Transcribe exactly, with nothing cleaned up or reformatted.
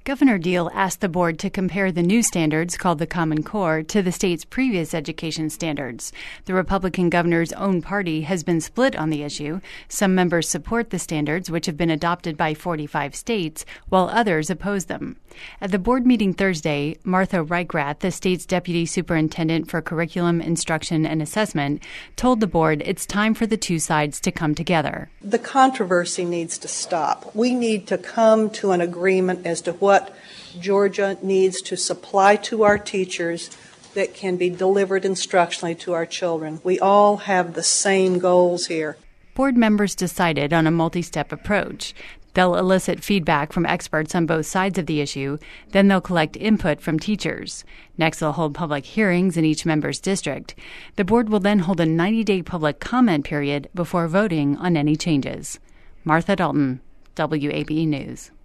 Governor Deal asked the board to compare the new standards, called the Common Core, to the state's previous education standards. The Republican governor's own party has been split on the issue. Some members support the standards, which have been adopted by forty-five states, while others oppose them. At the board meeting Thursday, Martha Reichrath, the state's deputy superintendent for curriculum, instruction, and assessment, told the board it's time for the two sides to come together. The controversy needs to stop. We need to come to an agreement as to what Georgia needs to supply to our teachers that can be delivered instructionally to our children. We all have the same goals here. Board members decided on a multi-step approach. They'll elicit feedback from experts on both sides of the issue. Then they'll collect input from teachers. Next, they'll hold public hearings in each member's district. The board will then hold a ninety-day public comment period before voting on any changes. Martha Dalton, W A B E News.